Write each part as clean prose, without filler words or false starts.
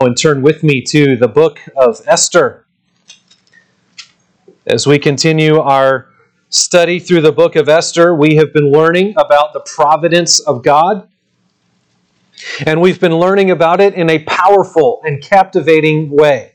and turn with me to the book of Esther. As we continue our study through the book of Esther, we have been learning about the providence of God. And we've been learning about it in a powerful and captivating way.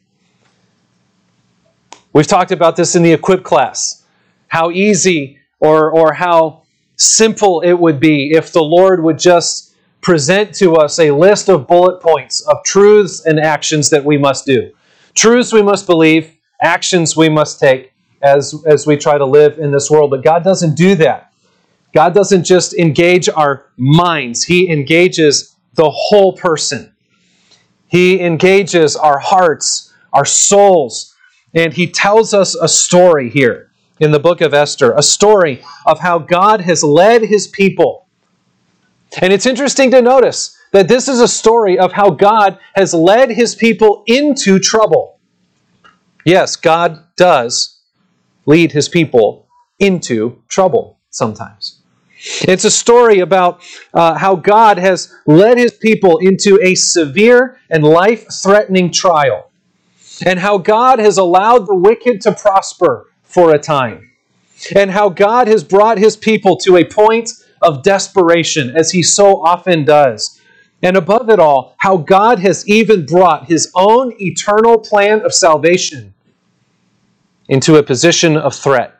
We've talked about this in the Equip class. How easy or how simple it would be if the Lord would just present to us a list of bullet points of truths and actions that we must do. Truths we must believe, actions we must take as we try to live in this world. But God doesn't do that. God doesn't just engage our minds. He engages the whole person. He engages our hearts, our souls, and He tells us a story here in the book of Esther, a story of how God has led His people. And it's interesting to notice that this is a story of how God has led His people into trouble. Yes, God does lead His people into trouble sometimes. It's a story about how God has led His people into a severe and life-threatening trial, and how God has allowed the wicked to prosper for a time, and how God has brought His people to a point of desperation, as He so often does. And above it all, how God has even brought His own eternal plan of salvation into a position of threat,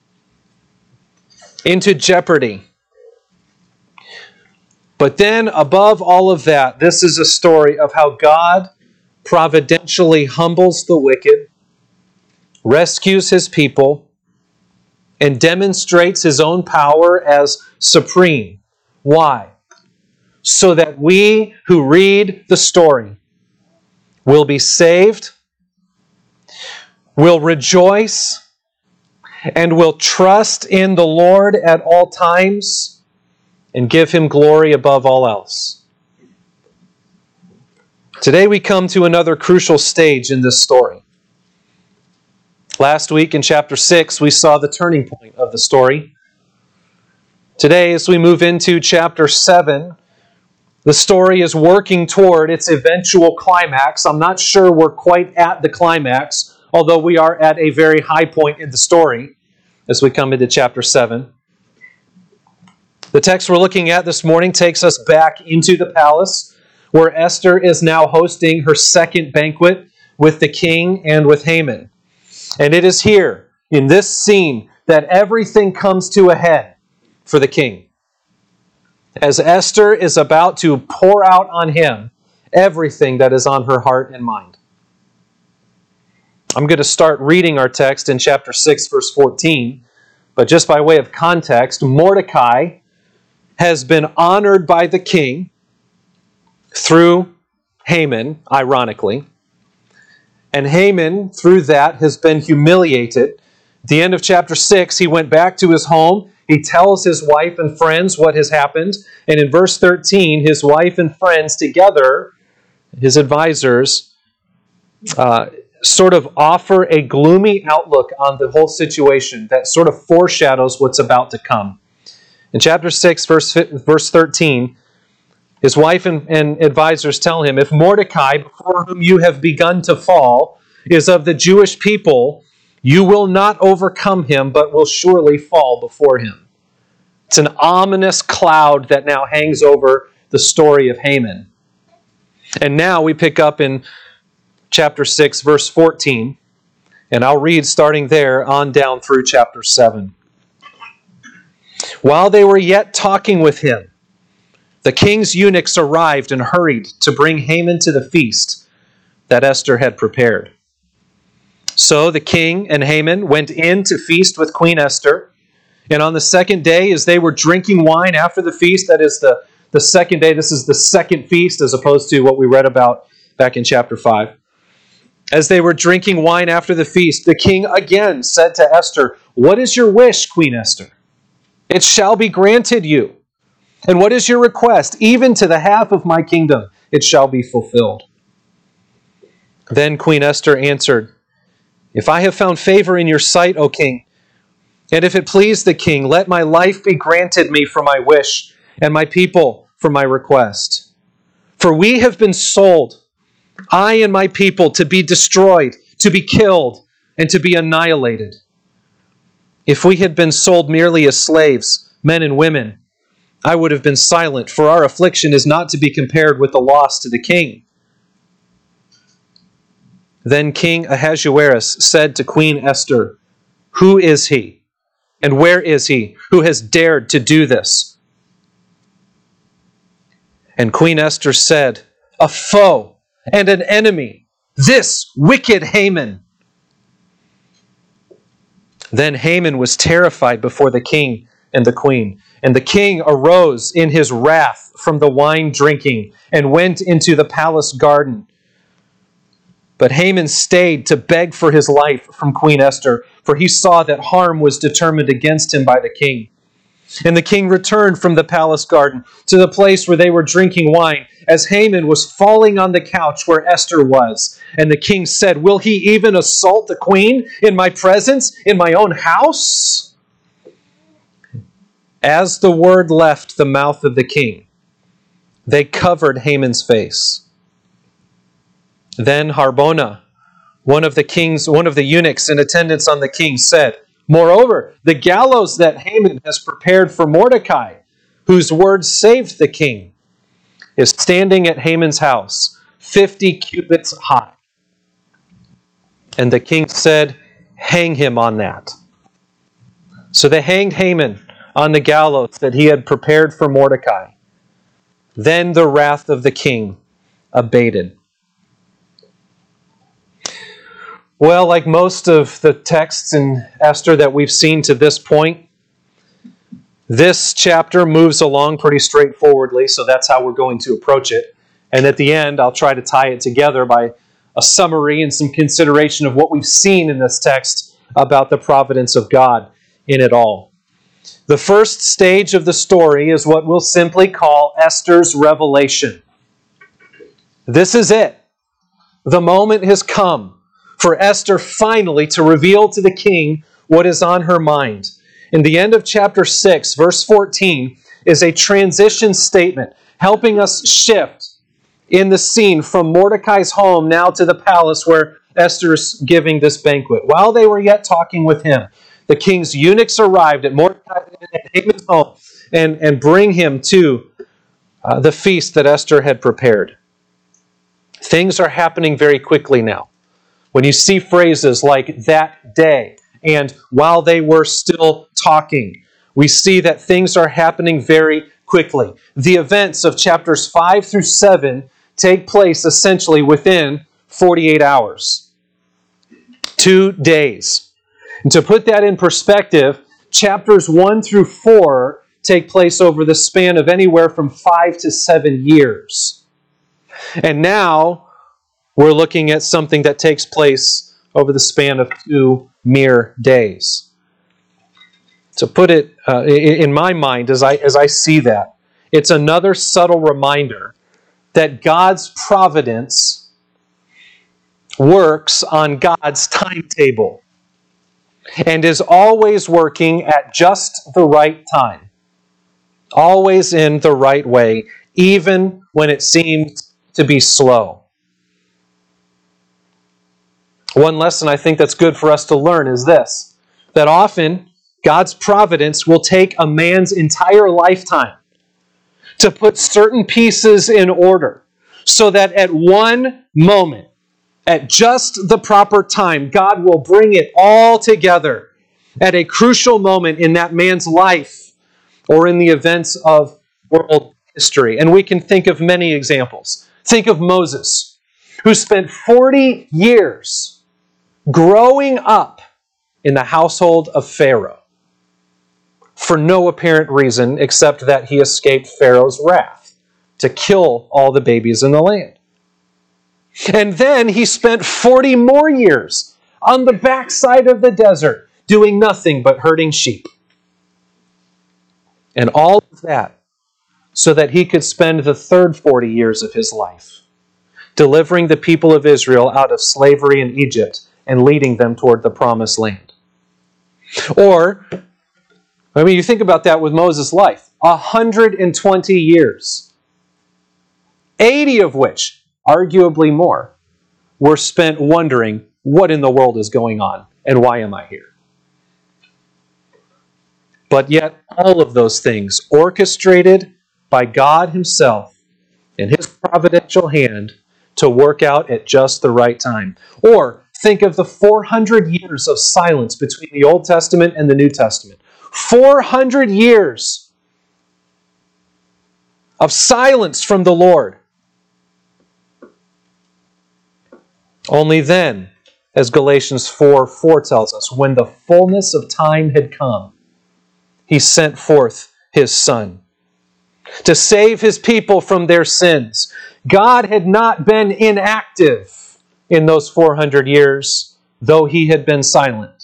into jeopardy. But then, above all of that, this is a story of how God providentially humbles the wicked, rescues His people, and demonstrates His own power as supreme. Why? So that we who read the story will be saved, will rejoice, and will trust in the Lord at all times, and give Him glory above all else. Today we come to another crucial stage in this story. Last week in chapter 6, we saw the turning point of the story. Today, as we move into chapter 7, the story is working toward its eventual climax. I'm not sure we're quite at the climax, although we are at a very high point in the story as we come into chapter 7. The text we're looking at this morning takes us back into the palace, where Esther is now hosting her second banquet with the king and with Haman. And it is here, in this scene, that everything comes to a head for the king. As Esther is about to pour out on him everything that is on her heart and mind. I'm going to start reading our text in chapter 6, verse 14. But just by way of context, Mordecai has been honored by the king through Haman, ironically. And Haman, through that, has been humiliated. At the end of chapter 6, he went back to his home. He tells his wife and friends what has happened. And in verse 13, his wife and friends together, his advisors, sort of offer a gloomy outlook on the whole situation that sort of foreshadows what's about to come. In chapter 6, verse 13, his wife and advisors tell him, "If Mordecai, before whom you have begun to fall, is of the Jewish people, you will not overcome him, but will surely fall before him." It's an ominous cloud that now hangs over the story of Haman. And now we pick up in chapter 6, verse 14, and I'll read starting there on down through chapter 7. While they were yet talking with him, the king's eunuchs arrived and hurried to bring Haman to the feast that Esther had prepared. So the king and Haman went in to feast with Queen Esther. And on the second day, as they were drinking wine after the feast, that is the second day, this is the second feast as opposed to what we read about back in chapter 5. As they were drinking wine after the feast, the king again said to Esther, "What is your wish, Queen Esther? It shall be granted you. And what is your request? Even to the half of my kingdom, it shall be fulfilled." Then Queen Esther answered, "If I have found favor in your sight, O king, and if it please the king, let my life be granted me for my wish, and my people for my request. For we have been sold, I and my people to be destroyed, to be killed, and to be annihilated. If we had been sold merely as slaves, men and women, I would have been silent, for our affliction is not to be compared with the loss to the king." Then King Ahasuerus said to Queen Esther, "Who is he, and where is he who has dared to do this?" And Queen Esther said, "A foe and an enemy, this wicked Haman." Then Haman was terrified before the king and the queen. And the king arose in his wrath from the wine drinking and went into the palace garden. But Haman stayed to beg for his life from Queen Esther, for he saw that harm was determined against him by the king. And the king returned from the palace garden to the place where they were drinking wine, as Haman was falling on the couch where Esther was. And the king said, "Will he even assault the queen in my presence, in my own house?" As the word left the mouth of the king, they covered Haman's face. Then Harbona, one of the eunuchs in attendance on the king, said, "Moreover, the gallows that Haman has prepared for Mordecai, whose word saved the king, is standing at Haman's house, 50 cubits high." And the king said, "Hang him on that." So they hanged Haman on the gallows that he had prepared for Mordecai. Then the wrath of the king abated. Well, like most of the texts in Esther that we've seen to this point, this chapter moves along pretty straightforwardly, so that's how we're going to approach it. And at the end, I'll try to tie it together by a summary and some consideration of what we've seen in this text about the providence of God in it all. The first stage of the story is what we'll simply call Esther's revelation. This is it. The moment has come for Esther finally to reveal to the king what is on her mind. In the end of chapter 6, verse 14, is a transition statement helping us shift in the scene from Mordecai's home now to the palace where Esther is giving this banquet. While they were yet talking with him, the king's eunuchs arrived at Mordecai at Haman's home and bring him to the feast that Esther had prepared. Things are happening very quickly now. When you see phrases like "that day" and "while they were still talking," we see that things are happening very quickly. The events of chapters 5 through 7 take place essentially within 48 hours. 2 days. And to put that in perspective, chapters 1 through 4 take place over the span of anywhere from 5 to 7 years. And now we're looking at something that takes place over the span of 2 mere days. To put it in my mind, as I see that, it's another subtle reminder that God's providence works on God's timetable and is always working at just the right time, always in the right way, even when it seems to be slow. One lesson I think that's good for us to learn is this, that often God's providence will take a man's entire lifetime to put certain pieces in order so that at one moment, at just the proper time, God will bring it all together at a crucial moment in that man's life or in the events of world history. And we can think of many examples. Think of Moses, who spent 40 years growing up in the household of Pharaoh for no apparent reason except that he escaped Pharaoh's wrath to kill all the babies in the land. And then he spent 40 more years on the backside of the desert doing nothing but herding sheep. And all of that so that he could spend the third 40 years of his life delivering the people of Israel out of slavery in Egypt and leading them toward the promised land. Or, you think about that with Moses' life. 120 years. 80 of which, arguably more, were spent wondering, what in the world is going on and why am I here? But yet all of those things orchestrated by God himself in his providential hand to work out at just the right time. Or think of the 400 years of silence between the Old Testament and the New Testament. 400 years of silence from the Lord. Only then, as Galatians 4:4 tells us, when the fullness of time had come, he sent forth his Son to save his people from their sins. God had not been inactive in those 400 years, though he had been silent.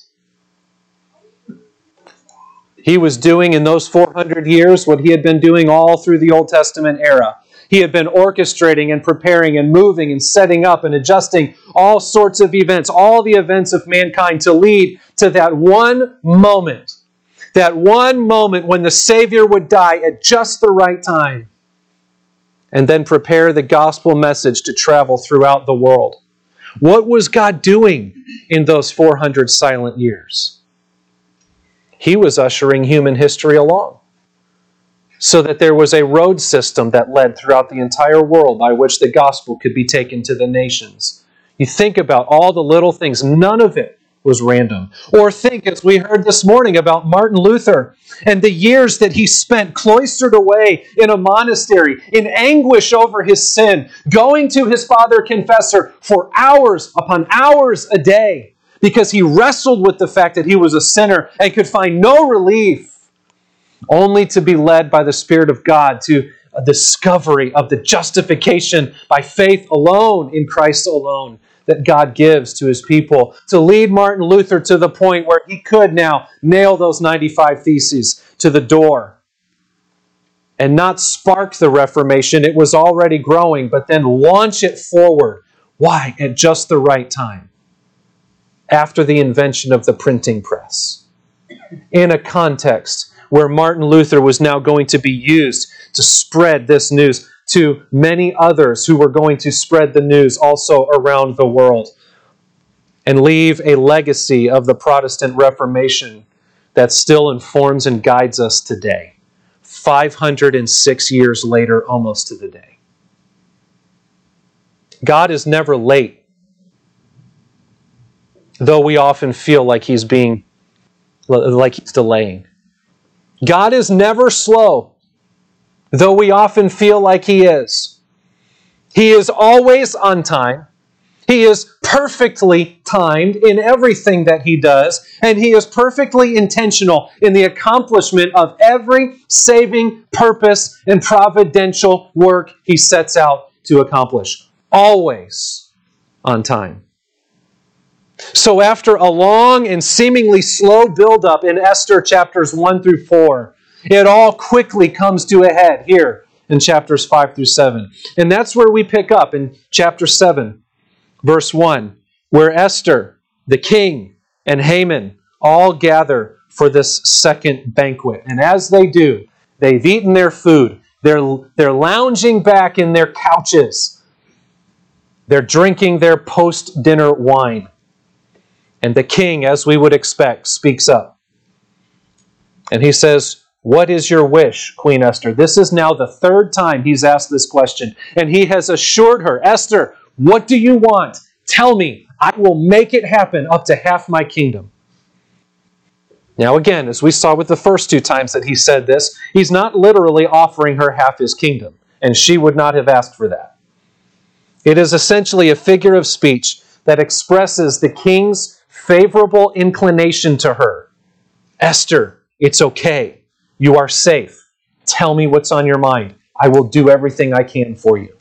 He was doing in those 400 years what he had been doing all through the Old Testament era. He had been orchestrating and preparing and moving and setting up and adjusting all sorts of events, all the events of mankind to lead to that one moment when the Savior would die at just the right time and then prepare the gospel message to travel throughout the world. What was God doing in those 400 silent years? He was ushering human history along so that there was a road system that led throughout the entire world by which the gospel could be taken to the nations. You think about all the little things. None of it was random. Or think, as we heard this morning, about Martin Luther and the years that he spent cloistered away in a monastery in anguish over his sin, going to his father confessor for hours upon hours a day because he wrestled with the fact that he was a sinner and could find no relief, only to be led by the Spirit of God to a discovery of the justification by faith alone in Christ alone that God gives to his people, to lead Martin Luther to the point where he could now nail those 95 Theses to the door and not spark the Reformation. It was already growing, but then launch it forward. Why? At just the right time, after the invention of the printing press, in a context where Martin Luther was now going to be used to spread this news to many others who were going to spread the news also around the world and leave a legacy of the Protestant Reformation that still informs and guides us today, 506 years later, almost to the day. God is never late, though we often feel like he's delaying. God is never slow, though we often feel like he is. He is always on time. He is perfectly timed in everything that he does, and he is perfectly intentional in the accomplishment of every saving purpose and providential work he sets out to accomplish. Always on time. So after a long and seemingly slow build-up in Esther chapters 1 through 4, it all quickly comes to a head here in chapters 5 through 7. And that's where we pick up in chapter 7, verse 1, where Esther, the king, and Haman all gather for this second banquet. And as they do, they've eaten their food. They're lounging back in their couches. They're drinking their post-dinner wine. And the king, as we would expect, speaks up. And he says, "What is your wish, Queen Esther?" This is now the third time he's asked this question. And he has assured her, "Esther, what do you want? Tell me. I will make it happen up to half my kingdom." Now again, as we saw with the first two times that he said this, he's not literally offering her half his kingdom. And she would not have asked for that. It is essentially a figure of speech that expresses the king's favorable inclination to her. "Esther, it's okay. You are safe. Tell me what's on your mind. I will do everything I can for you."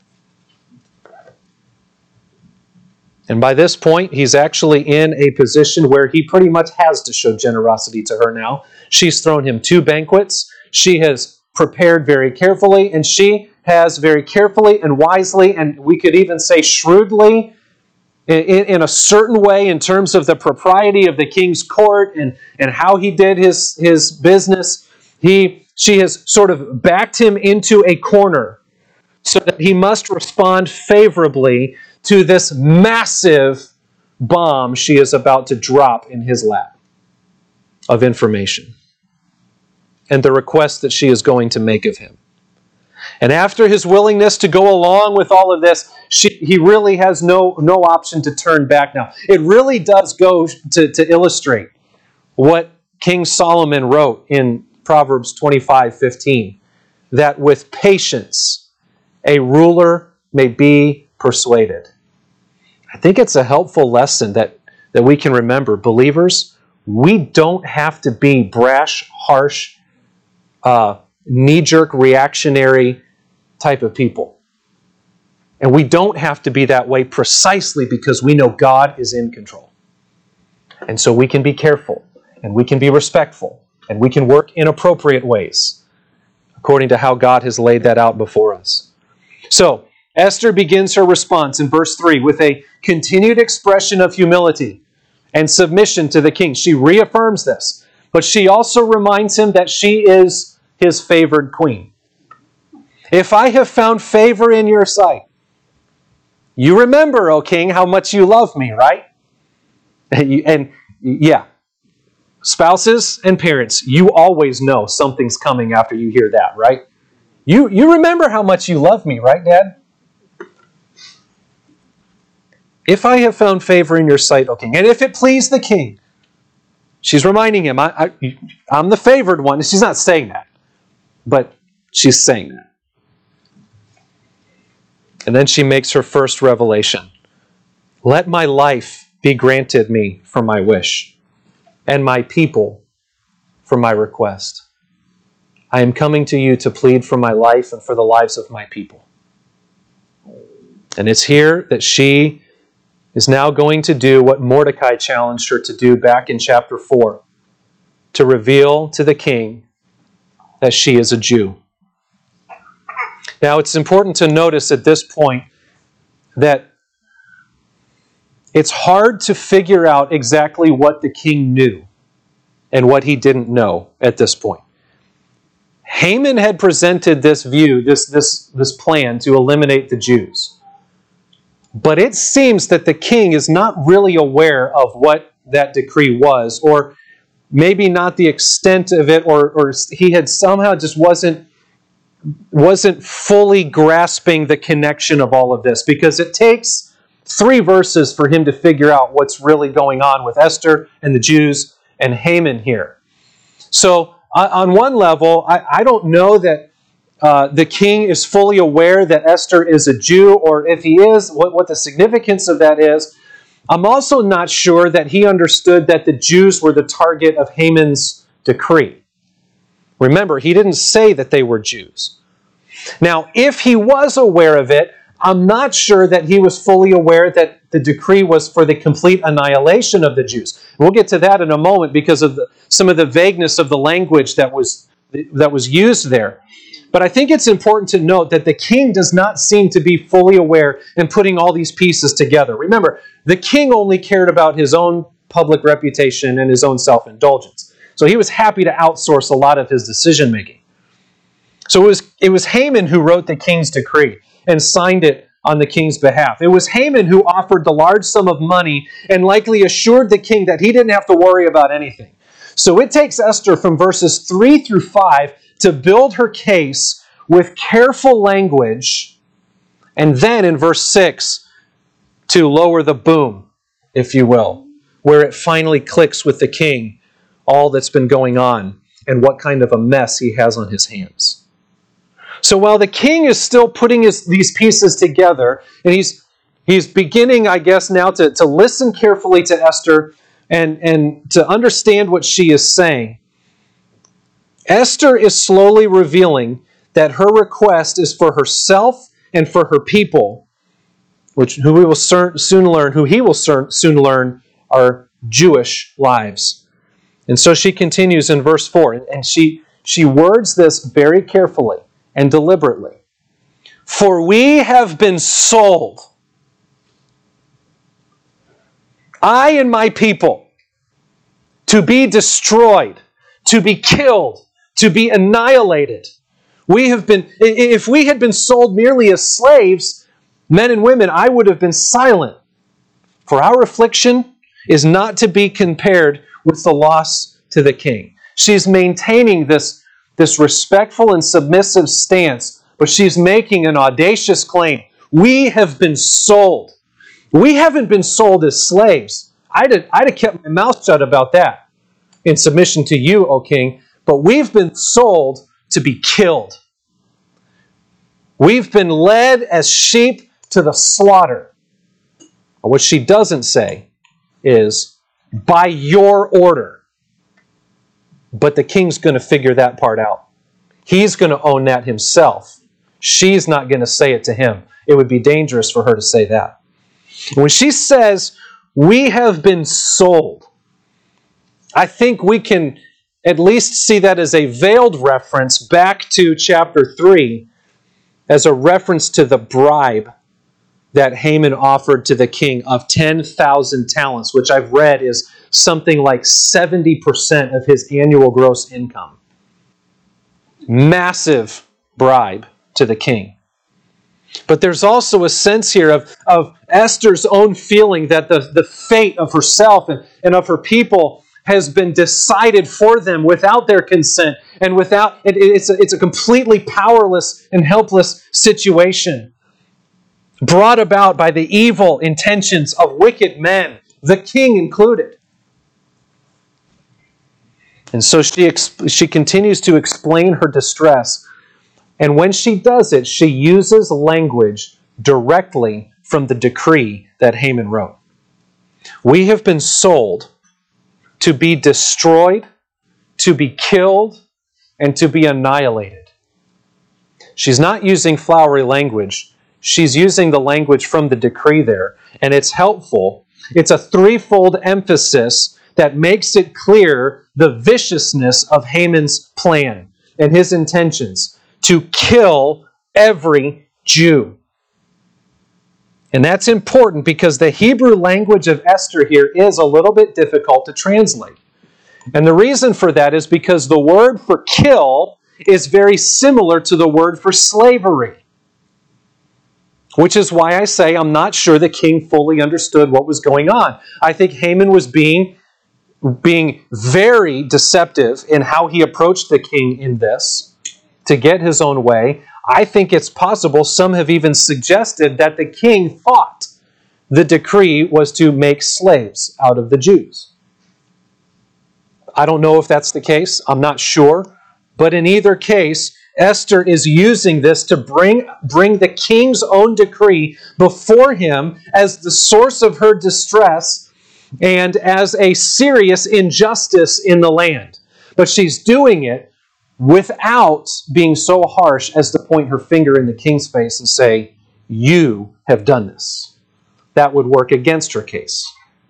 And by this point, he's actually in a position where he pretty much has to show generosity to her now. She's thrown him 2 banquets. She has prepared very carefully, and she has very carefully and wisely, and we could even say shrewdly, in a certain way in terms of the propriety of the king's court and how he did his business, she has sort of backed him into a corner so that he must respond favorably to this massive bomb she is about to drop in his lap of information and the request that she is going to make of him. And after his willingness to go along with all of this, he really has no option to turn back now. It really does go to illustrate what King Solomon wrote in Proverbs 25:15, that with patience a ruler may be persuaded. I think it's a helpful lesson that we can remember. Believers, we don't have to be brash, harsh, knee-jerk, reactionary type of people. And we don't have to be that way precisely because we know God is in control. And so we can be careful, and we can be respectful, and we can work in appropriate ways according to how God has laid that out before us. So, Esther begins her response in verse 3 with a continued expression of humility and submission to the king. She reaffirms this, but she also reminds him that she is his favored queen. If I have found favor in your sight, you remember, O king, how much you love me, right? And yeah, spouses and parents, you always know something's coming after you hear that, right? You remember how much you love me, right, Dad? If I have found favor in your sight, O king, and if it please the king, she's reminding him, I'm the favored one. She's not saying that, but she's saying that. And then she makes her first revelation. Let my life be granted me for my wish, and my people for my request. I am coming to you to plead for my life and for the lives of my people. And it's here that she is now going to do what Mordecai challenged her to do back in chapter 4, to reveal to the king that she is a Jew. Now, it's important to notice at this point that it's hard to figure out exactly what the king knew and what he didn't know at this point. Haman had presented this view, this plan to eliminate the Jews. But it seems that the king is not really aware of what that decree was, or maybe not the extent of it, or he had somehow just wasn't fully grasping the connection of all of this, because it takes 3 verses for him to figure out what's really going on with Esther and the Jews and Haman here. So on one level, I don't know that the king is fully aware that Esther is a Jew, or if he is, what the significance of that is. I'm also not sure that he understood that the Jews were the target of Haman's decree. Remember, he didn't say that they were Jews. Now, if he was aware of it, I'm not sure that he was fully aware that the decree was for the complete annihilation of the Jews. We'll get to that in a moment because of some of the vagueness of the language that was used there. But I think it's important to note that the king does not seem to be fully aware in putting all these pieces together. Remember, the king only cared about his own public reputation and his own self-indulgence. So he was happy to outsource a lot of his decision-making. So it was Haman who wrote the king's decree and signed it on the king's behalf. It was Haman who offered the large sum of money and likely assured the king that he didn't have to worry about anything. So it takes Esther from verses 3 through 5 to build her case with careful language, and then in verse 6 to lower the boom, if you will, where it finally clicks with the king all that's been going on and what kind of a mess he has on his hands. So while the king is still putting these pieces together, and he's beginning, I guess, now to listen carefully to Esther and to understand what she is saying, Esther is slowly revealing that her request is for herself and for her people, who he will soon learn are Jewish lives. And so she continues in verse 4, and she words this very carefully and deliberately. For we have been sold, I and my people, to be destroyed, to be killed, to be annihilated. If we had been sold merely as slaves, Men and women, I would have been silent, for our affliction is not to be compared with the loss to the king. She's maintaining this respectful and submissive stance, but she's making an audacious claim. We have been sold. We haven't been sold as slaves. I'd have kept my mouth shut about that in submission to you, O king, but we've been sold to be killed. We've been led as sheep to the slaughter. What she doesn't say is, by your order. But the king's going to figure that part out. He's going to own that himself. She's not going to say it to him. It would be dangerous for her to say that. When she says, we have been sold, I think we can at least see that as a veiled reference back to chapter 3, as a reference to the bribe that Haman offered to the king of 10,000 talents, which I've read is something like 70% of his annual gross income. Massive bribe to the king. But there's also a sense here of Esther's own feeling that the fate of herself and of her people has been decided for them without their consent, and without it's a completely powerless and helpless situation, brought about by the evil intentions of wicked men, the king included. And so she continues to explain her distress. And when she does it, she uses language directly from the decree that Haman wrote. We have been sold to be destroyed, to be killed, and to be annihilated. She's not using flowery language. She's using the language from the decree there, and it's helpful. It's a threefold emphasis that makes it clear the viciousness of Haman's plan and his intentions to kill every Jew. And that's important because the Hebrew language of Esther here is a little bit difficult to translate. And the reason for that is because the word for kill is very similar to the word for slavery. Which is why I say I'm not sure the king fully understood what was going on. I think Haman was being very deceptive in how he approached the king in this to get his own way. I think it's possible, some have even suggested, that the king thought the decree was to make slaves out of the Jews. I don't know if that's the case. I'm not sure. But in either case, Esther is using this to bring the king's own decree before him as the source of her distress and as a serious injustice in the land. But she's doing it without being so harsh as to point her finger in the king's face and say, you have done this. That would work against her case.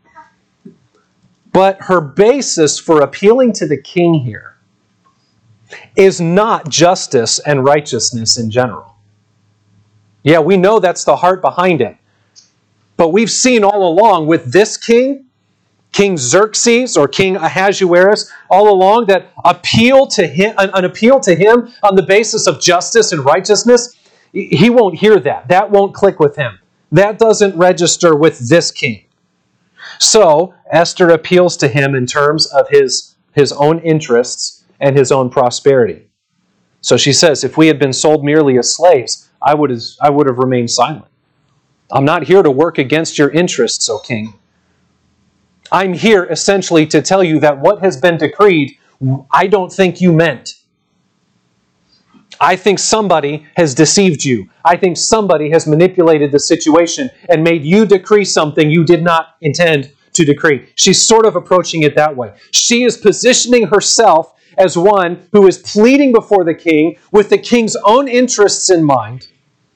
But her basis for appealing to the king here is not justice and righteousness in general. Yeah, we know that's the heart behind it. But we've seen all along with this king, King Xerxes or King Ahasuerus, all along that an appeal to him on the basis of justice and righteousness, he won't hear that. That won't click with him. That doesn't register with this king. So Esther appeals to him in terms of his own interests and his own prosperity. So she says, if we had been sold merely as slaves, I would have remained silent. I'm not here to work against your interests, O king. I'm here essentially to tell you that what has been decreed, I don't think you meant. I think somebody has deceived you. I think somebody has manipulated the situation and made you decree something you did not intend to decree. She's sort of approaching it that way. She is positioning herself as one who is pleading before the king with the king's own interests in mind.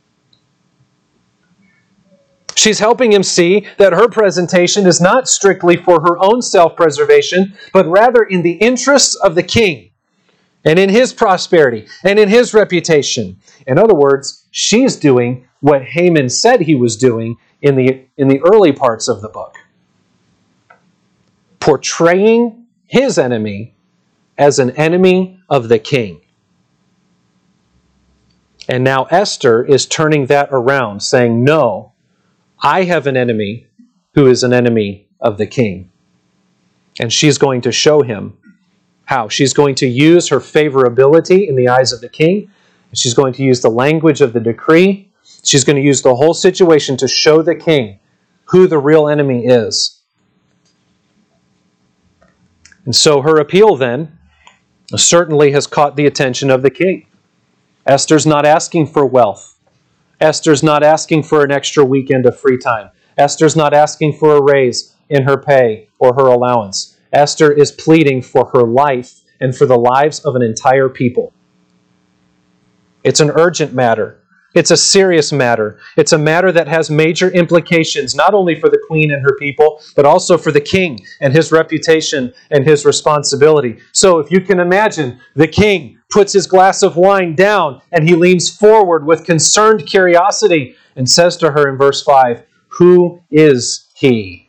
She's helping him see that her presentation is not strictly for her own self-preservation, but rather in the interests of the king and in his prosperity and in his reputation. In other words, she's doing what Haman said he was doing in the early parts of the book. Portraying his enemy as an enemy of the king. And now Esther is turning that around, saying, no, I have an enemy who is an enemy of the king. And she's going to show him how. She's going to use her favorability in the eyes of the king. She's going to use the language of the decree. She's going to use the whole situation to show the king who the real enemy is. And so her appeal then certainly has caught the attention of the king. Esther's not asking for wealth. Esther's not asking for an extra weekend of free time. Esther's not asking for a raise in her pay or her allowance. Esther is pleading for her life and for the lives of an entire people. It's an urgent matter. It's a serious matter. It's a matter that has major implications, not only for the queen and her people, but also for the king and his reputation and his responsibility. So if you can imagine, the king puts his glass of wine down and he leans forward with concerned curiosity and says to her in verse 5, "Who is he?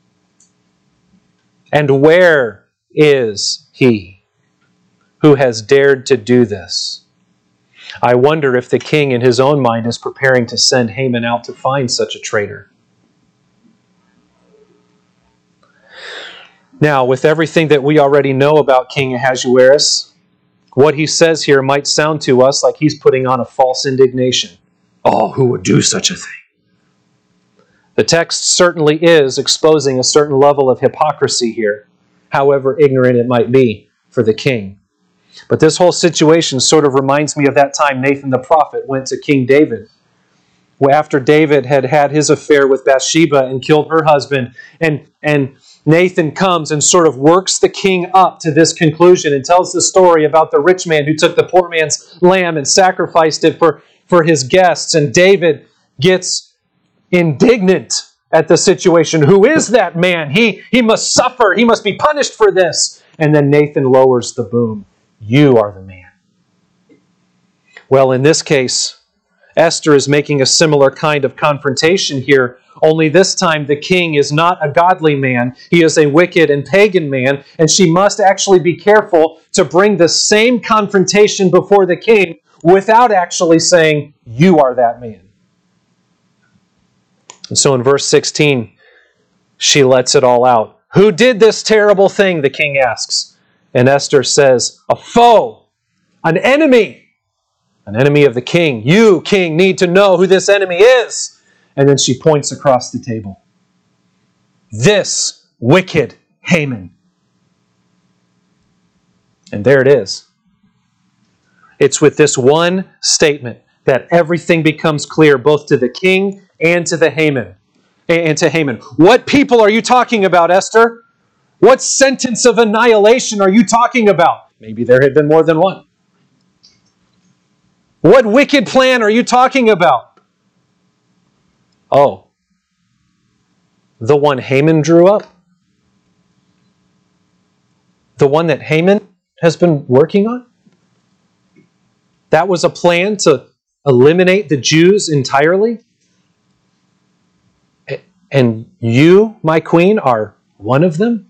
And where is he who has dared to do this?" I wonder if the king in his own mind is preparing to send Haman out to find such a traitor. Now, with everything that we already know about King Ahasuerus, what he says here might sound to us like he's putting on a false indignation. Oh, who would do such a thing? The text certainly is exposing a certain level of hypocrisy here, however ignorant it might be for the king. But this whole situation sort of reminds me of that time Nathan the prophet went to King David. After David had had his affair with Bathsheba and killed her husband, and Nathan comes and sort of works the king up to this conclusion and tells the story about the rich man who took the poor man's lamb and sacrificed it for his guests. And David gets indignant at the situation. Who is that man? He must suffer. He must be punished for this. And then Nathan lowers the boom. You are the man. Well, in this case, Esther is making a similar kind of confrontation here, only this time the king is not a godly man. He is a wicked and pagan man, and she must actually be careful to bring the same confrontation before the king without actually saying, you are that man. And so in verse 16, she lets it all out. Who did this terrible thing, the king asks. And Esther says, a foe, an enemy of the king. You, king, need to know who this enemy is. And then she points across the table. This wicked Haman. And there it is. It's with this one statement that everything becomes clear, both to the king and to Haman. What people are you talking about, Esther? What sentence of annihilation are you talking about? Maybe there had been more than one. What wicked plan are you talking about? Oh, the one Haman drew up? The one that Haman has been working on? That was a plan to eliminate the Jews entirely? And you, my queen, are one of them?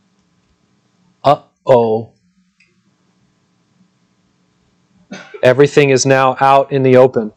Uh-oh. Everything is now out in the open.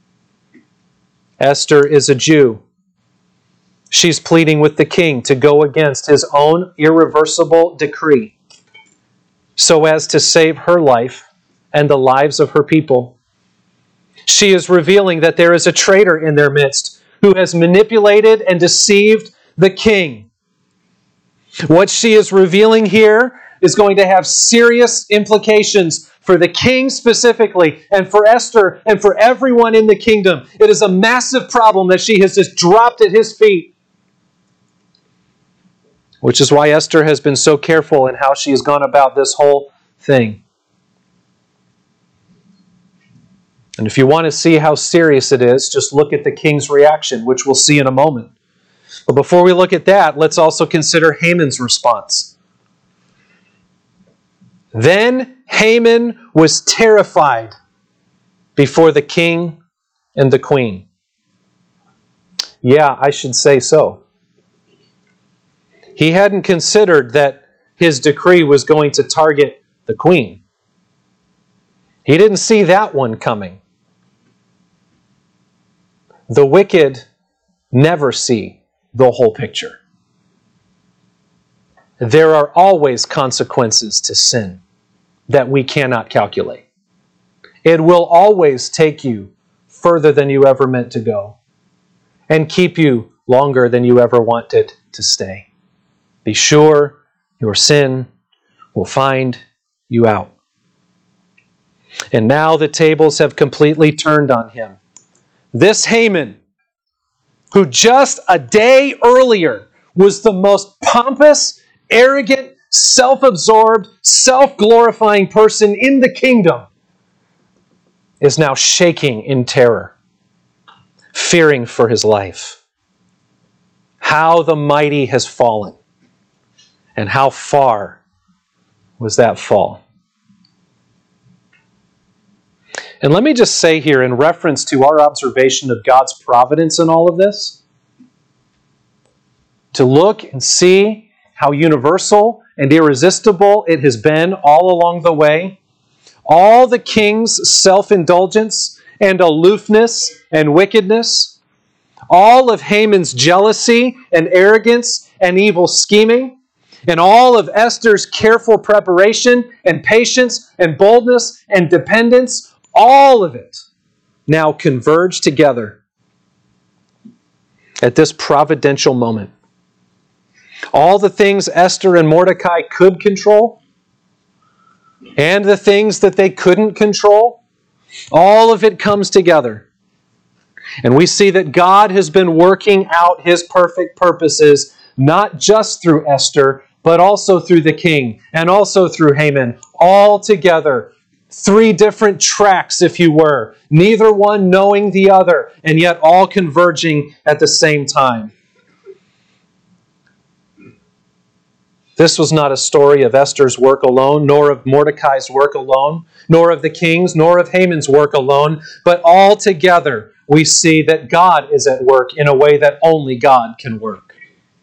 Esther is a Jew. She's pleading with the king to go against his own irreversible decree so as to save her life and the lives of her people. She is revealing that there is a traitor in their midst who has manipulated and deceived the king. What she is revealing here is going to have serious implications for the king specifically, and for Esther, and for everyone in the kingdom. It is a massive problem that she has just dropped at his feet. Which is why Esther has been so careful in how she has gone about this whole thing. And if you want to see how serious it is, just look at the king's reaction, which we'll see in a moment. But before we look at that, let's also consider Haman's response. Then Haman was terrified before the king and the queen. Yeah, I should say so. He hadn't considered that his decree was going to target the queen. He didn't see that one coming. The wicked never see the whole picture. There are always consequences to sin that we cannot calculate. It will always take you further than you ever meant to go and keep you longer than you ever wanted to stay. Be sure your sin will find you out. And now the tables have completely turned on him. This Haman, who just a day earlier was the most pompous, arrogant, self-absorbed, self-glorifying person in the kingdom, is now shaking in terror, fearing for his life. How the mighty has fallen, and how far was that fall? And let me just say here, in reference to our observation of God's providence in all of this, to look and see how universal and irresistible it has been all along the way. All the king's self-indulgence and aloofness and wickedness, all of Haman's jealousy and arrogance and evil scheming, and all of Esther's careful preparation and patience and boldness and dependence, all of it now converge together at this providential moment. All the things Esther and Mordecai could control, and the things that they couldn't control, all of it comes together. And we see that God has been working out His perfect purposes, not just through Esther, but also through the king, and also through Haman, all together. 3 different tracks, if you were, neither one knowing the other, and yet all converging at the same time. This was not a story of Esther's work alone, nor of Mordecai's work alone, nor of the king's, nor of Haman's work alone, but all together we see that God is at work in a way that only God can work.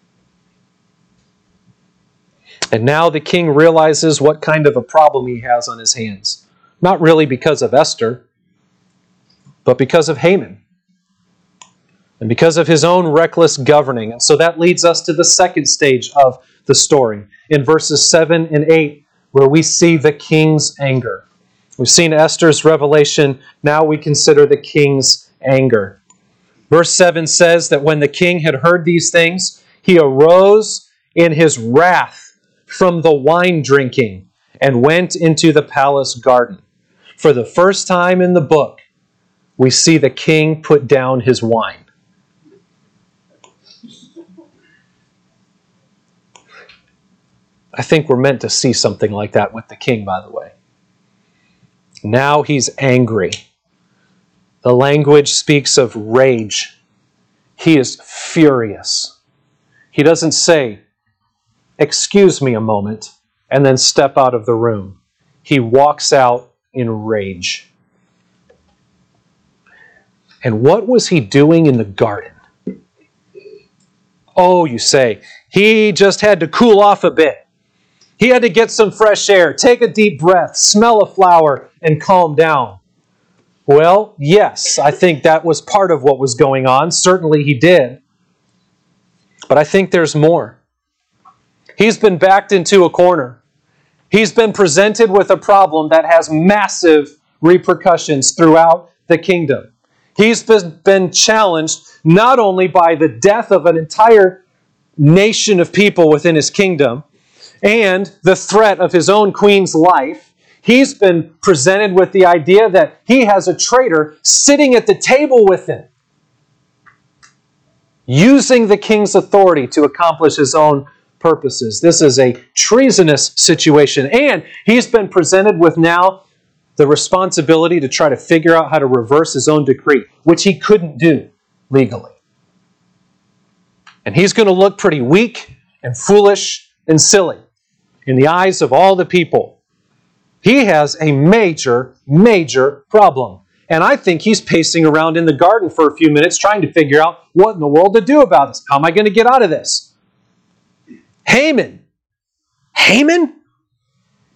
And now the king realizes what kind of a problem he has on his hands. Not really because of Esther, but because of Haman. And because of his own reckless governing. And so that leads us to the second stage of the story, in verses 7 and 8, where we see the king's anger. We've seen Esther's revelation, now we consider the king's anger. Verse 7 says that when the king had heard these things, he arose in his wrath from the wine drinking and went into the palace garden. For the first time in the book, we see the king put down his wine. I think we're meant to see something like that with the king, by the way. Now he's angry. The language speaks of rage. He is furious. He doesn't say, "Excuse me a moment," and then step out of the room. He walks out in rage. And what was he doing in the garden? Oh, you say, he just had to cool off a bit. He had to get some fresh air, take a deep breath, smell a flower, and calm down. Well, yes, I think that was part of what was going on. Certainly he did. But I think there's more. He's been backed into a corner. He's been presented with a problem that has massive repercussions throughout the kingdom. He's been challenged not only by the death of an entire nation of people within his kingdom, and the threat of his own queen's life. He's been presented with the idea that he has a traitor sitting at the table with him, using the king's authority to accomplish his own purposes. This is a treasonous situation. And he's been presented with now the responsibility to try to figure out how to reverse his own decree, which he couldn't do legally. And he's going to look pretty weak and foolish and silly in the eyes of all the people. He has a major, major problem. And I think he's pacing around in the garden for a few minutes trying to figure out what in the world to do about this. How am I going to get out of this? Haman? Haman?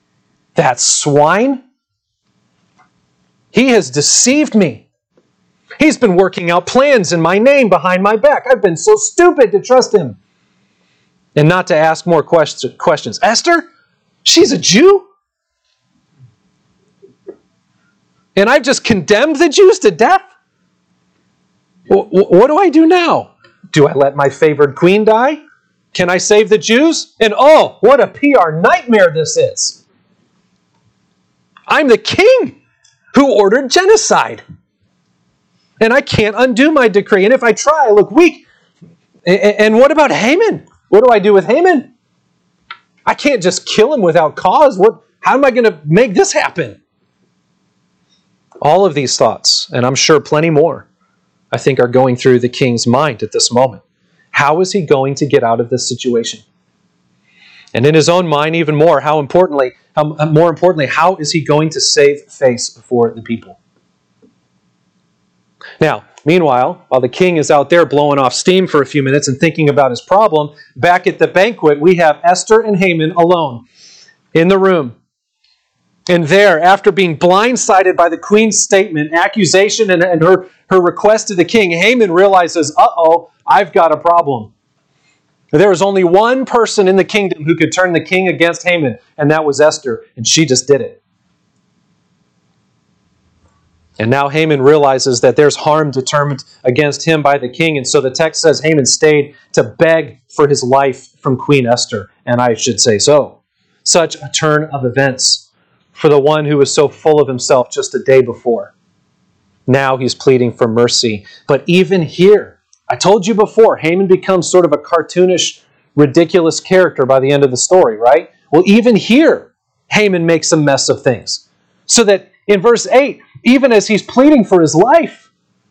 That swine? He has deceived me. He's been working out plans in my name behind my back. I've been so stupid to trust him. And not to ask more questions. Esther? She's a Jew? And I've just condemned the Jews to death? What do I do now? Do I let my favored queen die? Can I save the Jews? And oh, what a PR nightmare this is. I'm the king who ordered genocide. And I can't undo my decree. And if I try, I look weak. And what about Haman? What do I do with Haman? I can't just kill him without cause. How am I going to make this happen? All of these thoughts, and I'm sure plenty more, I think are going through the king's mind at this moment. How is he going to get out of this situation? And in his own mind, even more, more importantly, how is he going to save face before the people? Now, meanwhile, while the king is out there blowing off steam for a few minutes and thinking about his problem, back at the banquet, we have Esther and Haman alone in the room. And there, after being blindsided by the queen's statement, accusation, and her request to the king, Haman realizes, uh-oh, I've got a problem. There was only one person in the kingdom who could turn the king against Haman, and that was Esther, and she just did it. And now Haman realizes that there's harm determined against him by the king, and so the text says Haman stayed to beg for his life from Queen Esther, and I should say so. Such a turn of events for the one who was so full of himself just a day before. Now he's pleading for mercy. But even here, I told you before, Haman becomes sort of a cartoonish, ridiculous character by the end of the story, right? Well, even here, Haman makes a mess of things. So that in verse 8, even as he's pleading for his life,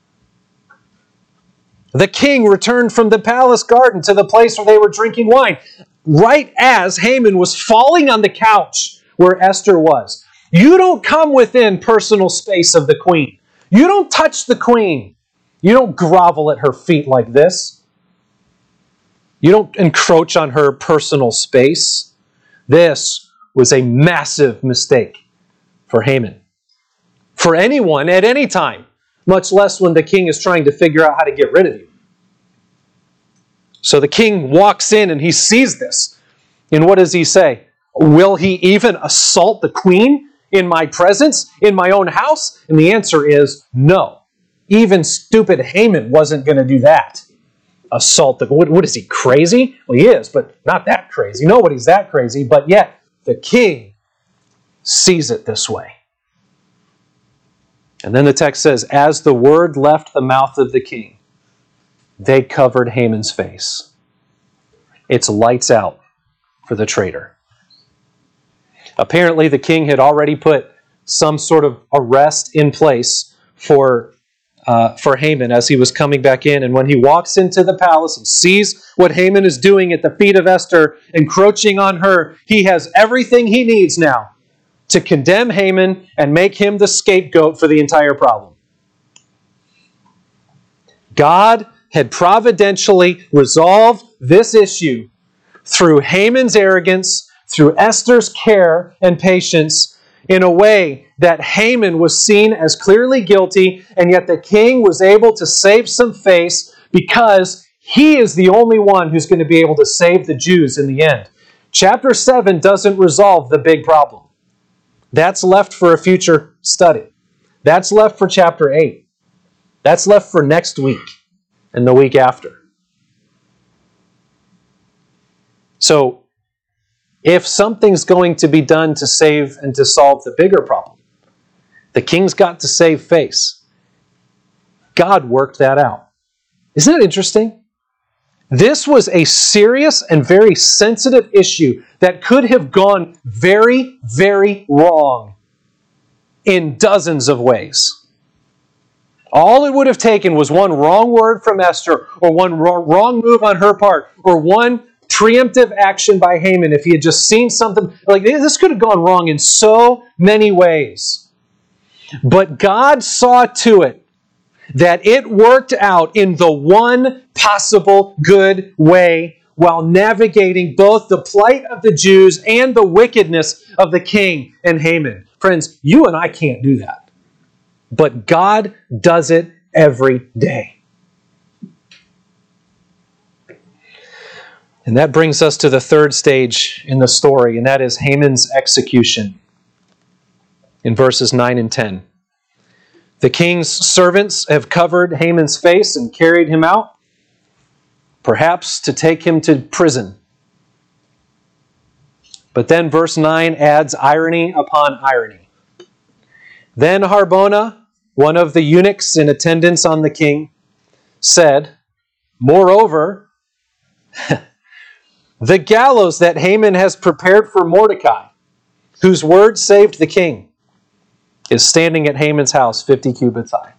the king returned from the palace garden to the place where they were drinking wine, right as Haman was falling on the couch where Esther was. You don't come within personal space of the queen. You don't touch the queen. You don't grovel at her feet like this. You don't encroach on her personal space. This was a massive mistake for Haman. For anyone at any time, much less when the king is trying to figure out how to get rid of you. So the king walks in and he sees this. And what does he say? Will he even assault the queen in my presence, in my own house? And the answer is no. Even stupid Haman wasn't going to do that. Assault the... What is he, crazy? Well, he is, but not that crazy. Nobody's that crazy, but yet the king sees it this way. And then the text says, as the word left the mouth of the king, they covered Haman's face. It's lights out for the traitor. Apparently, the king had already put some sort of arrest in place for Haman as he was coming back in. And when he walks into the palace and sees what Haman is doing at the feet of Esther, encroaching on her, he has everything he needs now to condemn Haman and make him the scapegoat for the entire problem. God had providentially resolved this issue through Haman's arrogance, through Esther's care and patience, in a way that Haman was seen as clearly guilty, and yet the king was able to save some face because he is the only one who's going to be able to save the Jews in the end. Chapter 7 doesn't resolve the big problem. That's left for a future study. That's left for chapter 8. That's left for next week and the week after. So, if something's going to be done to save and to solve the bigger problem, the king's got to save face. God worked that out. Isn't that interesting? This was a serious and very sensitive issue that could have gone very, very wrong in dozens of ways. All it would have taken was one wrong word from Esther, or one wrong move on her part, or one preemptive action by Haman. If he had just seen something, like this could have gone wrong in so many ways. But God saw to it that it worked out in the one possible good way while navigating both the plight of the Jews and the wickedness of the king and Haman. Friends, you and I can't do that. But God does it every day. And that brings us to the third stage in the story, and that is Haman's execution in verses 9 and 10. The king's servants have covered Haman's face and carried him out, perhaps to take him to prison. But then verse 9 adds irony upon irony. Then Harbona, one of the eunuchs in attendance on the king, said, "Moreover, the gallows that Haman has prepared for Mordecai, whose word saved the king, is standing at Haman's house 50 cubits high."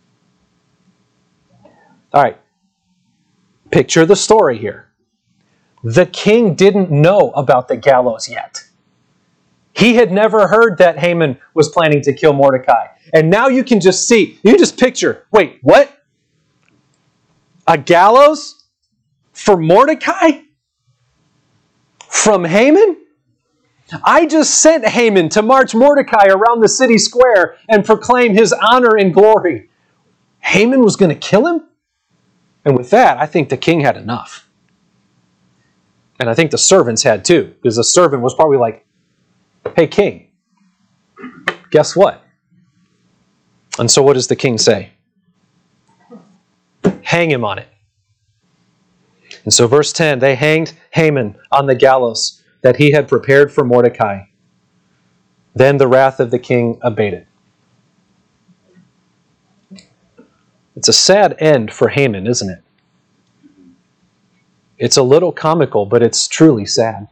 All right. Picture the story here. The king didn't know about the gallows yet. He had never heard that Haman was planning to kill Mordecai. And now you can just picture, wait, what? A gallows for Mordecai? From Haman? I just sent Haman to march Mordecai around the city square and proclaim his honor and glory. Haman was going to kill him? And with that, I think the king had enough. And I think the servants had too, because the servant was probably like, "Hey, king, guess what?" And so what does the king say? Hang him on it. And so verse 10, they hanged Haman on the gallows that he had prepared for Mordecai. Then the wrath of the king abated. It's a sad end for Haman, isn't it? It's a little comical, but it's truly sad.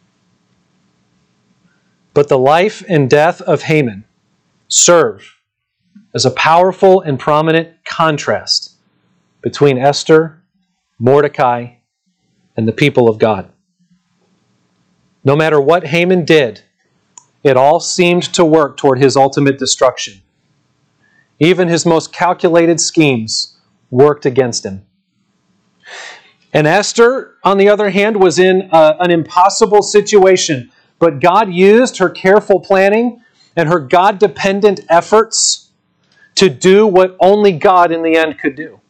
But the life and death of Haman serve as a powerful and prominent contrast between Esther, Mordecai, and the people of God. No matter what Haman did, it all seemed to work toward his ultimate destruction. Even his most calculated schemes worked against him. And Esther, on the other hand, was in an impossible situation, but God used her careful planning and her God-dependent efforts to do what only God in the end could do.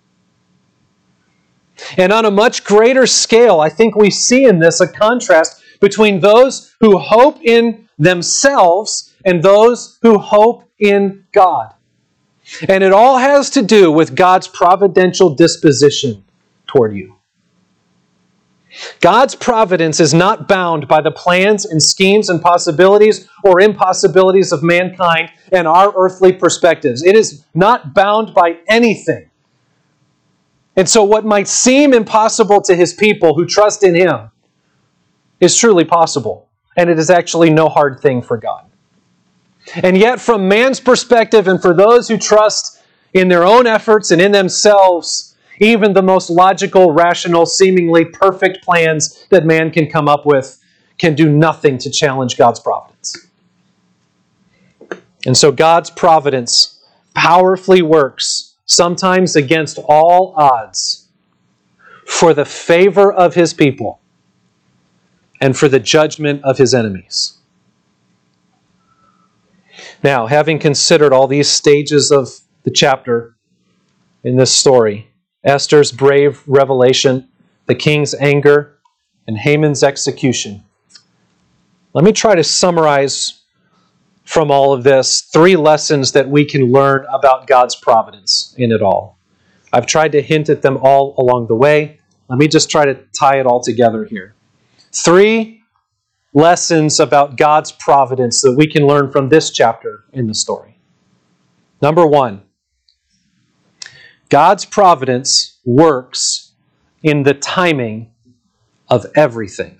And on a much greater scale, I think we see in this a contrast between those who hope in themselves and those who hope in God. And it all has to do with God's providential disposition toward you. God's providence is not bound by the plans and schemes and possibilities or impossibilities of mankind and our earthly perspectives. It is not bound by anything. And so what might seem impossible to his people who trust in him is truly possible. And it is actually no hard thing for God. And yet from man's perspective and for those who trust in their own efforts and in themselves, even the most logical, rational, seemingly perfect plans that man can come up with can do nothing to challenge God's providence. And so God's providence powerfully works, sometimes against all odds, for the favor of his people and for the judgment of his enemies. Now, having considered all these stages of the chapter in this story, Esther's brave revelation, the king's anger, and Haman's execution, let me try to summarize from all of this 3 lessons that we can learn about God's providence in it all. I've tried to hint at them all along the way. Let me just try to tie it all together here. 3 lessons about God's providence that we can learn from this chapter in the story. Number 1, God's providence works in the timing of everything.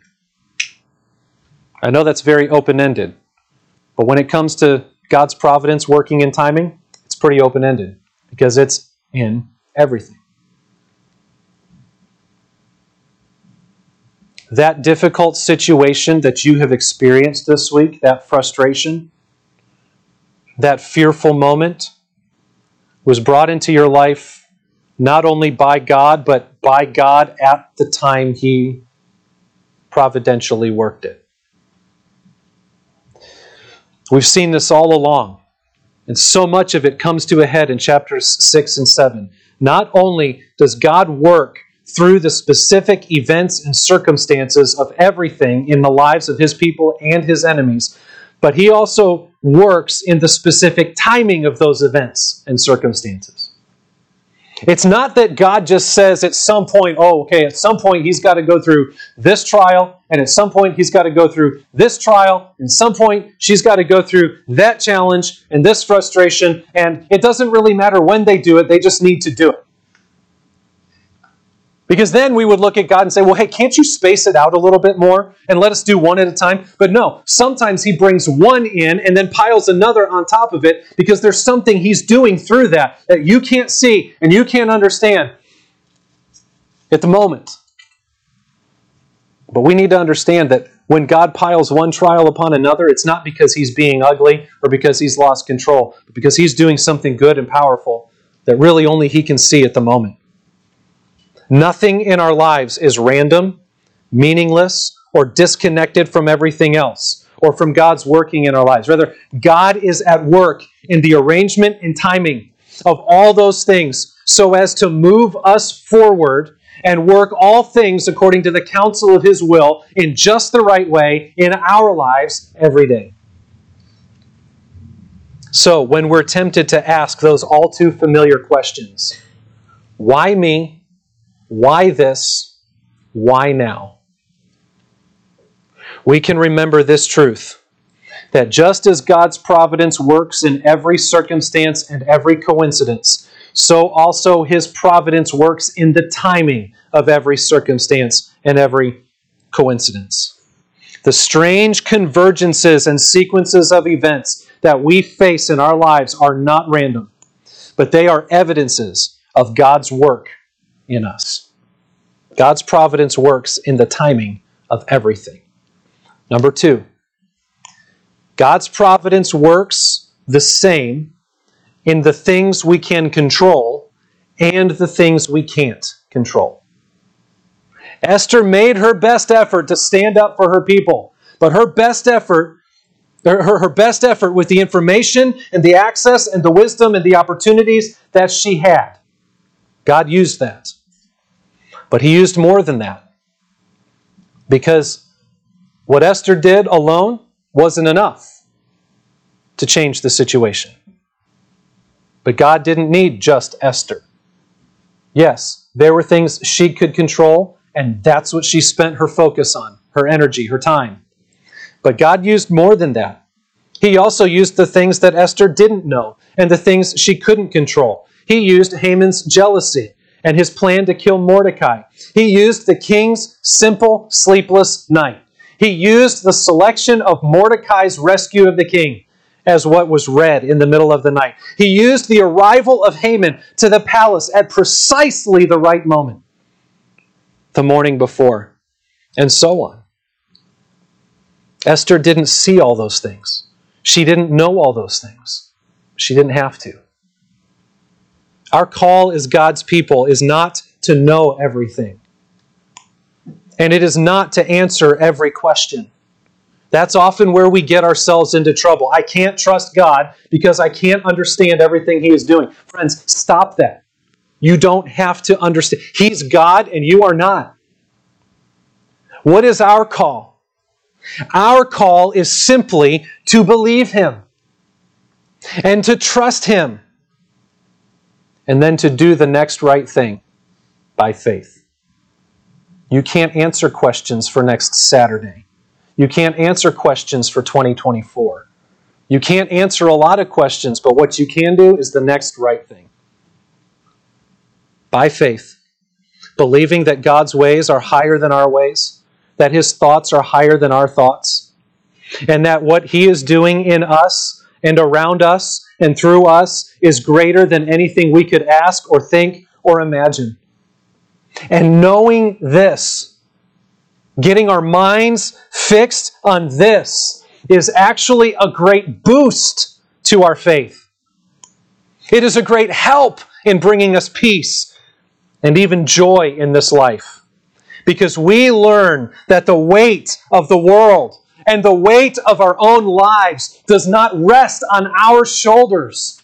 I know that's very open-ended, but when it comes to God's providence working in timing, it's pretty open-ended because it's in everything. That difficult situation that you have experienced this week, that frustration, that fearful moment, was brought into your life not only by God, but by God at the time He providentially worked it. We've seen this all along. And so much of it comes to a head in chapters 6 and 7. Not only does God work through the specific events and circumstances of everything in the lives of his people and his enemies, but he also works in the specific timing of those events and circumstances. It's not that God just says at some point, at some point he's got to go through this trial, and at some point he's got to go through this trial, and at some point she's got to go through that challenge and this frustration, and it doesn't really matter when they do it, they just need to do it. Because then we would look at God and say, well, hey, can't you space it out a little bit more and let us do one at a time? But no, sometimes he brings one in and then piles another on top of it because there's something he's doing through that you can't see and you can't understand at the moment. But we need to understand that when God piles one trial upon another, it's not because he's being ugly or because he's lost control, but because he's doing something good and powerful that really only he can see at the moment. Nothing in our lives is random, meaningless, or disconnected from everything else, or from God's working in our lives. Rather, God is at work in the arrangement and timing of all those things so as to move us forward and work all things according to the counsel of his will in just the right way in our lives every day. So, when we're tempted to ask those all too familiar questions, why me? Why this? Why now? We can remember this truth, that just as God's providence works in every circumstance and every coincidence, so also his providence works in the timing of every circumstance and every coincidence. The strange convergences and sequences of events that we face in our lives are not random, but they are evidences of God's work in us. God's providence works in the timing of everything. Number 2, God's providence works the same in the things we can control and the things we can't control. Esther made her best effort to stand up for her people, but her best effort with the information and the access and the wisdom and the opportunities that she had, God used that. But he used more than that. Because what Esther did alone wasn't enough to change the situation. But God didn't need just Esther. Yes, there were things she could control, and that's what she spent her focus on, her energy, her time. But God used more than that. He also used the things that Esther didn't know and the things she couldn't control. He used Haman's jealousy and his plan to kill Mordecai. He used the king's simple, sleepless night. He used the selection of Mordecai's rescue of the king as what was read in the middle of the night. He used the arrival of Haman to the palace at precisely the right moment, the morning before, and so on. Esther didn't see all those things. She didn't know all those things. She didn't have to. Our call as God's people is not to know everything. And it is not to answer every question. That's often where we get ourselves into trouble. I can't trust God because I can't understand everything he is doing. Friends, stop that. You don't have to understand. He's God and you are not. What is our call? Our call is simply to believe him and to trust him and then to do the next right thing by faith. You can't answer questions for next Saturday. You can't answer questions for 2024. You can't answer a lot of questions, but what you can do is the next right thing. By faith, believing that God's ways are higher than our ways, that his thoughts are higher than our thoughts, and that what he is doing in us and around us and through us is greater than anything we could ask or think or imagine. And knowing this, getting our minds fixed on this, is actually a great boost to our faith. It is a great help in bringing us peace and even joy in this life. Because we learn that the weight of the world and the weight of our own lives does not rest on our shoulders,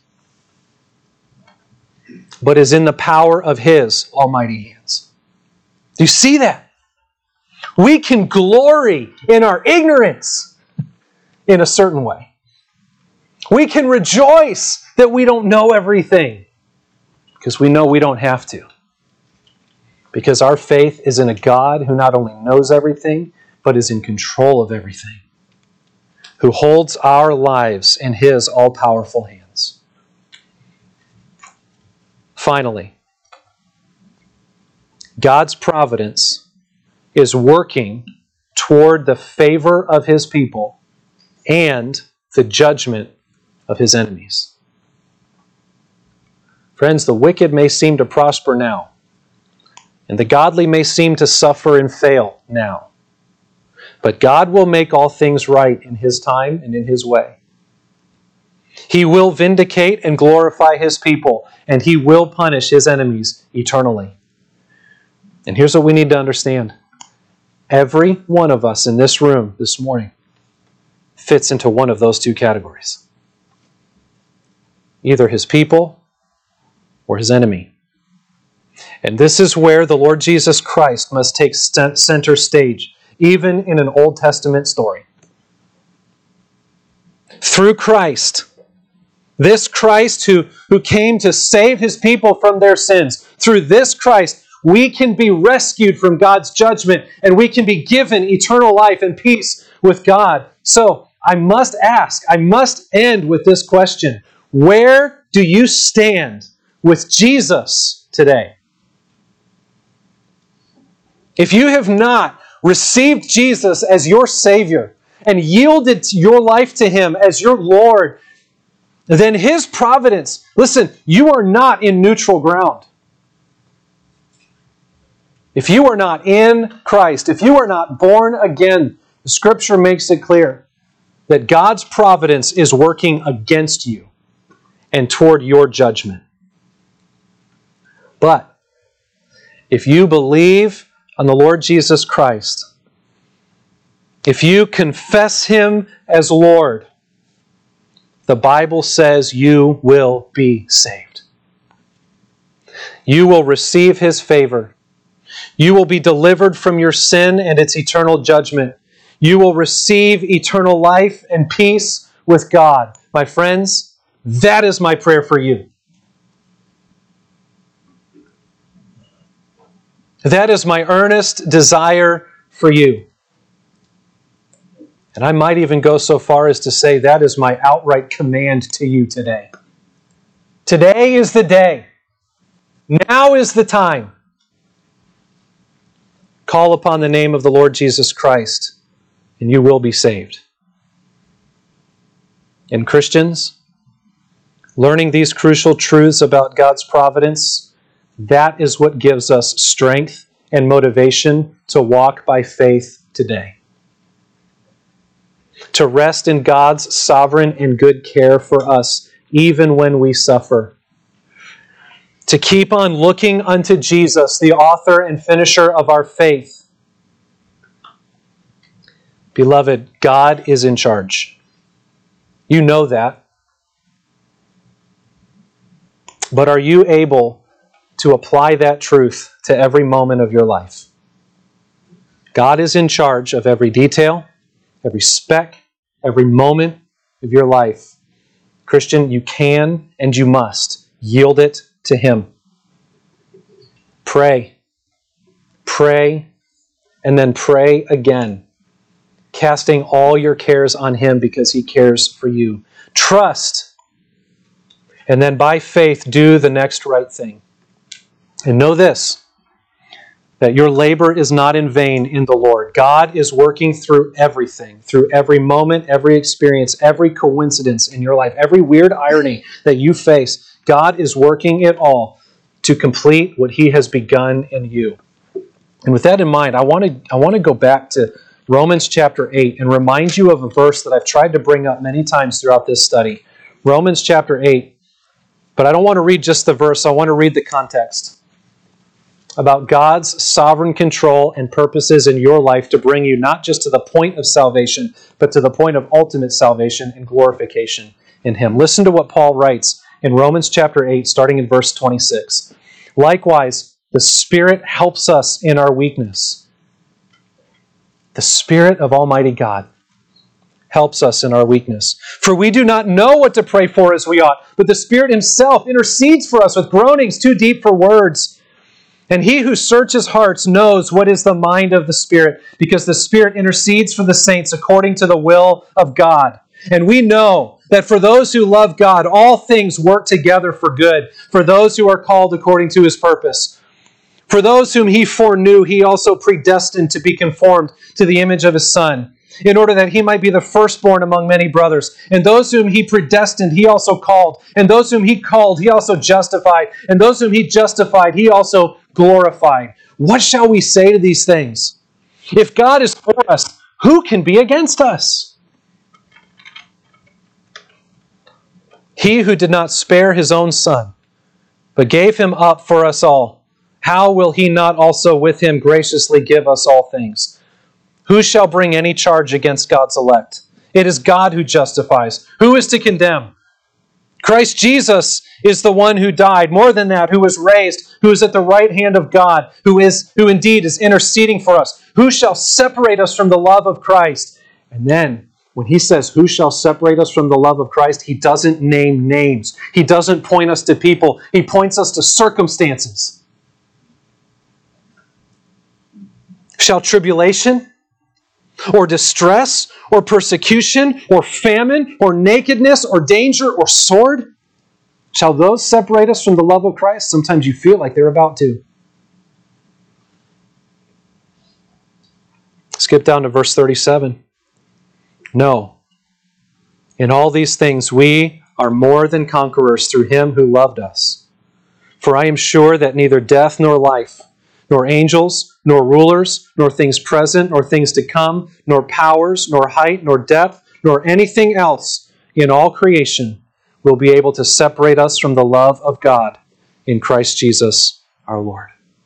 but is in the power of His almighty hands. Do you see that? We can glory in our ignorance in a certain way. We can rejoice that we don't know everything because we know we don't have to. Because our faith is in a God who not only knows everything, but is in control of everything, who holds our lives in His all-powerful hands. Finally, God's providence is working toward the favor of His people and the judgment of His enemies. Friends, the wicked may seem to prosper now, and the godly may seem to suffer and fail now. But God will make all things right in His time and in His way. He will vindicate and glorify His people, and He will punish His enemies eternally. And here's what we need to understand. Every one of us in this room this morning fits into one of those two categories. Either His people or His enemy. And this is where the Lord Jesus Christ must take center stage, even in an Old Testament story. Through Christ, this Christ who came to save His people from their sins, through this Christ, we can be rescued from God's judgment and we can be given eternal life and peace with God. So, I must end with this question. Where do you stand with Jesus today? If you have not received Jesus as your Savior and yielded your life to Him as your Lord, then His providence, listen, you are not in neutral ground. If you are not in Christ, if you are not born again, the Scripture makes it clear that God's providence is working against you and toward your judgment. But if you believe on the Lord Jesus Christ, if you confess Him as Lord, the Bible says you will be saved. You will receive His favor. You will be delivered from your sin and its eternal judgment. You will receive eternal life and peace with God. My friends, that is my prayer for you. That is my earnest desire for you. And I might even go so far as to say that is my outright command to you today. Today is the day. Now is the time. Call upon the name of the Lord Jesus Christ, and you will be saved. And Christians, learning these crucial truths about God's providence, that is what gives us strength and motivation to walk by faith today. To rest in God's sovereign and good care for us, even when we suffer. To keep on looking unto Jesus, the author and finisher of our faith. Beloved, God is in charge. You know that. But are you able to apply that truth to every moment of your life? God is in charge of every detail, every speck, every moment of your life. Christian, you can and you must yield it to Him. Pray. Pray, and then pray again, casting all your cares on Him because He cares for you. Trust, and then by faith do the next right thing. And know this, that your labor is not in vain in the Lord. God is working through everything, through every moment, every experience, every coincidence in your life, every weird irony that you face. God is working it all to complete what He has begun in you. And with that in mind, I want to go back to Romans chapter 8 and remind you of a verse that I've tried to bring up many times throughout this study. Romans chapter 8. But I don't want to read just the verse, I want to read the context. about God's sovereign control and purposes in your life to bring you not just to the point of salvation, but to the point of ultimate salvation and glorification in Him. Listen to what Paul writes in Romans chapter 8, starting in verse 26. Likewise, the Spirit helps us in our weakness. The Spirit of Almighty God helps us in our weakness. For we do not know what to pray for as we ought, but the Spirit Himself intercedes for us with groanings too deep for words. And He who searches hearts knows what is the mind of the Spirit, because the Spirit intercedes for the saints according to the will of God. And we know that for those who love God, all things work together for good, for those who are called according to His purpose. For those whom He foreknew, He also predestined to be conformed to the image of His Son, in order that He might be the firstborn among many brothers. And those whom He predestined, He also called. And those whom He called, He also justified. And those whom He justified, He also glorified. What shall we say to these things? If God is for us, who can be against us? He who did not spare His own Son, but gave Him up for us all, how will He not also with Him graciously give us all things? Who shall bring any charge against God's elect? It is God who justifies. Who is to condemn? Christ Jesus is the one who died. More than that, who was raised, who is at the right hand of God, who indeed is interceding for us. Who shall separate us from the love of Christ? And then, when he says, who shall separate us from the love of Christ, he doesn't name names. He doesn't point us to people. He points us to circumstances. Shall tribulation, or distress, or persecution, or famine, or nakedness, or danger, or sword? Shall those separate us from the love of Christ? Sometimes you feel like they're about to. Skip down to verse 37. No. In all these things we are more than conquerors through Him who loved us. For I am sure that neither death nor life, nor angels, nor rulers, nor things present, nor things to come, nor powers, nor height, nor depth, nor anything else in all creation will be able to separate us from the love of God in Christ Jesus our Lord.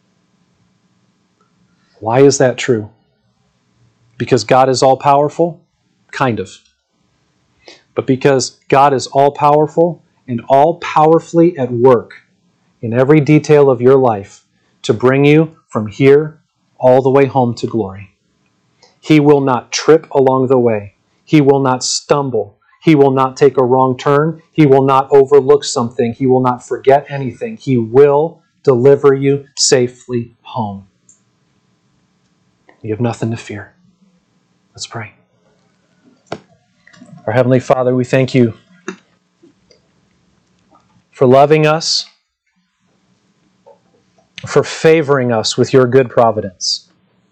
Why is that true? Because God is all-powerful? Kind of. But because God is all-powerful and all-powerfully at work in every detail of your life to bring you from here all the way home to glory. He will not trip along the way. He will not stumble. He will not take a wrong turn. He will not overlook something. He will not forget anything. He will deliver you safely home. You have nothing to fear. Let's pray. Our Heavenly Father, we thank You for loving us, for favoring us with Your good providence.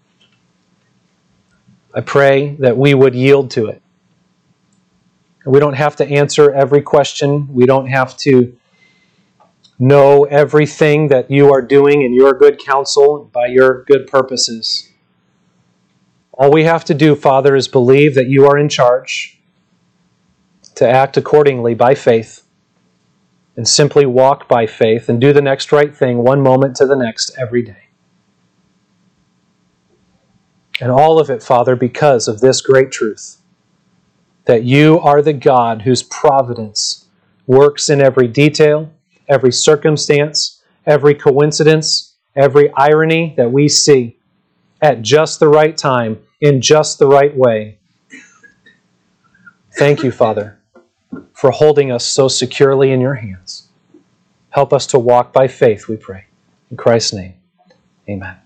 I pray that we would yield to it. We don't have to answer every question. We don't have to know everything that You are doing in Your good counsel by Your good purposes. All we have to do, Father, is believe that You are in charge, to act accordingly by faith, and simply walk by faith and do the next right thing one moment to the next every day. And all of it, Father, because of this great truth, that You are the God whose providence works in every detail, every circumstance, every coincidence, every irony that we see at just the right time, in just the right way. Thank You, Father, for holding us so securely in Your hands. Help us to walk by faith, we pray. In Christ's name, amen.